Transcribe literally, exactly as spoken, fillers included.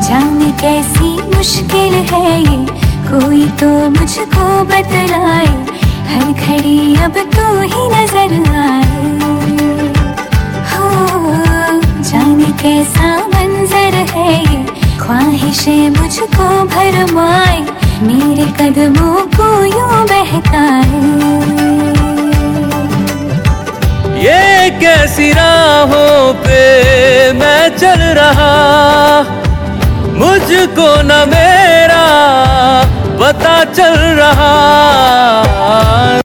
जाने कैसी मुश्किल है ये, कोई तो मुझको बतलाए, हर घड़ी अब तू ही नजर आए। हो जाने कैसा मंजर है ये, ख्वाहिशें मुझको भरमाए, मेरे कदमों को यूं बहकाए। ये कैसी राहों पे मैं चल रहा, मुझको न मेरा पता चल रहा।